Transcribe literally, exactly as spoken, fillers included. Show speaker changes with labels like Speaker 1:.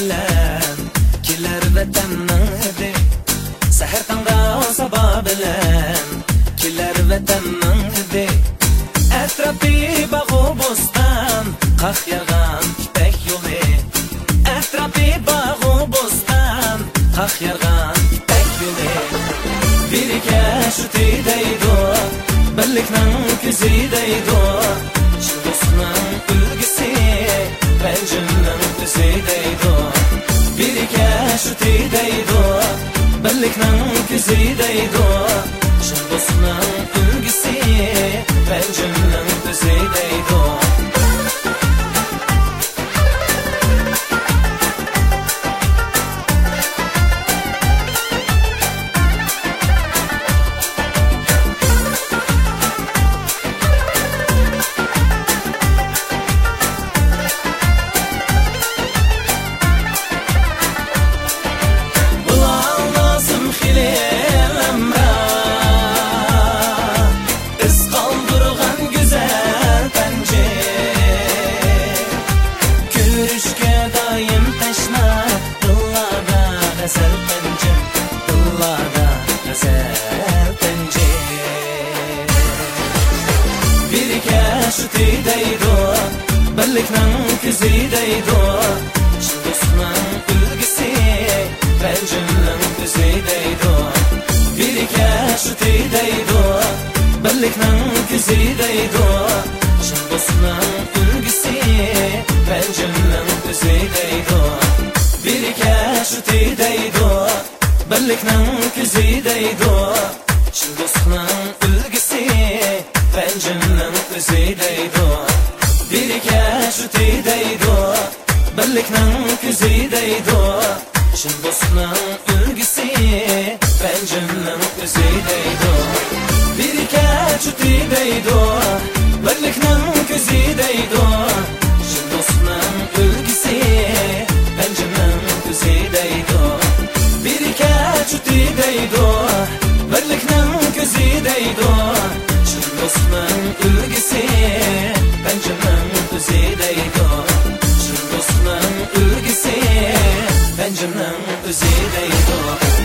Speaker 1: bilen keler vatanning hidi sahar tongda sabo bilan keler vatanning hidi atrofi bog'u bo'ston qaq yog'an ipak yo'li atrofi bog'u bo'ston qaq yog'an ipak yo'li birga shu deydi birlikning ko'zi deydi shu do'stning ulgisi Benjamin o'zi deydi birga shu deydi birlikning ko'zi deydi shu do'stning ulgisi Benjamin o'zi deydi Şu deydi birlikning ko'zi deydi shu do'stning ulgisi Benjamin o'zi deydi birga shu deydi birlikning ko'zi deydi shu do'stning ulgisi Benjamin o'zi deydi birga shu deydi birlikning ko'zi deydi shu do'stning ulgisi Benjamin o'zi deydi birga shu deydi birlikning ko'zi deydi shu do'stning ulgisi Benjamin o'zi deydi birga shu deydi birlikning ko'zi deydi shu do'stning ulgisi Benjamin o'zi deydi birga shu deydi birlikning ko'zi deydi do'stning ulgisi Benjamin o'zi deydi shu do'stning ulgisi Benjamin o'zi deydi